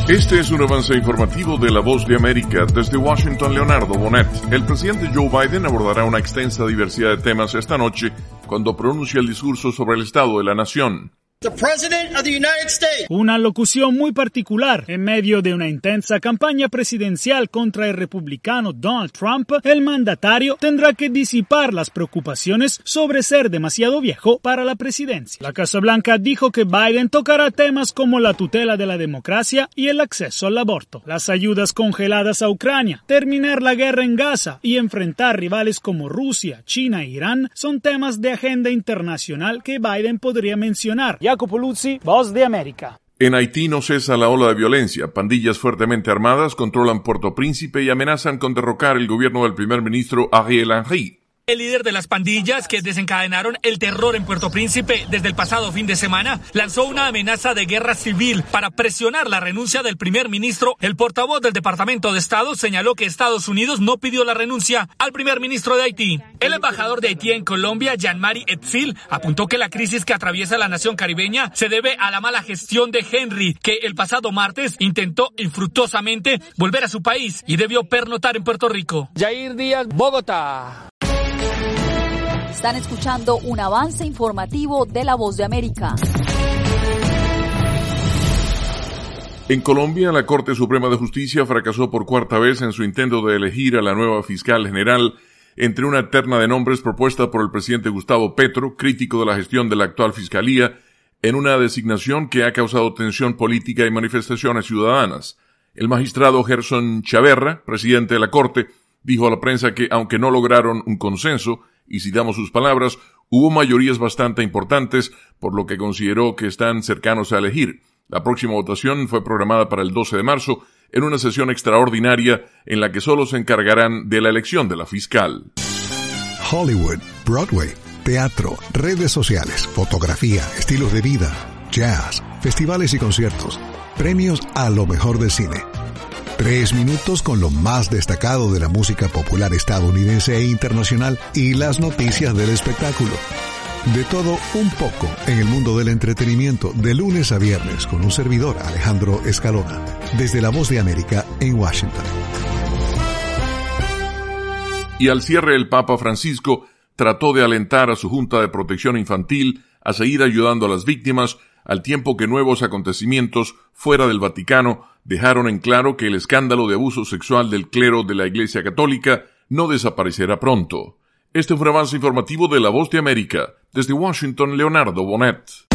Este es un avance informativo de La Voz de América. Desde Washington, Leonardo Bonet. El presidente Joe Biden abordará una extensa diversidad de temas esta noche cuando pronuncia el discurso sobre el estado de la nación. The President of the United States. Una locución muy particular. En medio de una intensa campaña presidencial contra el republicano Donald Trump, el mandatario tendrá que disipar las preocupaciones sobre ser demasiado viejo para la presidencia. La Casa Blanca dijo que Biden tocará temas como la tutela de la democracia y el acceso al aborto, las ayudas congeladas a Ucrania, terminar la guerra en Gaza y enfrentar rivales como Rusia, China e Irán son temas de agenda internacional que Biden podría mencionar. Jacopo Luzzi, Voz de América. En Haití no cesa la ola de violencia. Pandillas fuertemente armadas controlan Puerto Príncipe y amenazan con derrocar el gobierno del primer ministro Ariel Henry. El líder de las pandillas que desencadenaron el terror en Puerto Príncipe desde el pasado fin de semana lanzó una amenaza de guerra civil para presionar la renuncia del primer ministro. El portavoz del Departamento de Estado señaló que Estados Unidos no pidió la renuncia al primer ministro de Haití. El embajador de Haití en Colombia, Jean-Marie Etzil, apuntó que la crisis que atraviesa la nación caribeña se debe a la mala gestión de Henry, que el pasado martes intentó infructuosamente volver a su país y debió pernoctar en Puerto Rico. Yair Díaz, Bogotá. Están escuchando un avance informativo de La Voz de América. En Colombia, la Corte Suprema de Justicia fracasó por cuarta vez en su intento de elegir a la nueva fiscal general entre una terna de nombres propuesta por el presidente Gustavo Petro, crítico de la gestión de la actual fiscalía, en una designación que ha causado tensión política y manifestaciones ciudadanas. El magistrado Gerson Chaverra, presidente de la Corte, dijo a la prensa que, aunque no lograron un consenso, y citamos sus palabras, hubo mayorías bastante importantes, por lo que consideró que están cercanos a elegir. La próxima votación fue programada para el 12 de marzo, en una sesión extraordinaria en la que solo se encargarán de la elección de la fiscal. Hollywood, Broadway, teatro, redes sociales, fotografía, estilos de vida, jazz, festivales y conciertos, premios a lo mejor del cine. 3 minutos con lo más destacado de la música popular estadounidense e internacional y las noticias del espectáculo. De todo un poco en el mundo del entretenimiento de lunes a viernes con un servidor, Alejandro Escalona, desde La Voz de América en Washington. Y al cierre, el Papa Francisco trató de alentar a su Junta de Protección Infantil a seguir ayudando a las víctimas, al tiempo que nuevos acontecimientos fuera del Vaticano dejaron en claro que el escándalo de abuso sexual del clero de la Iglesia Católica no desaparecerá pronto. Este fue un avance informativo de La Voz de América. Desde Washington, Leonardo Bonet.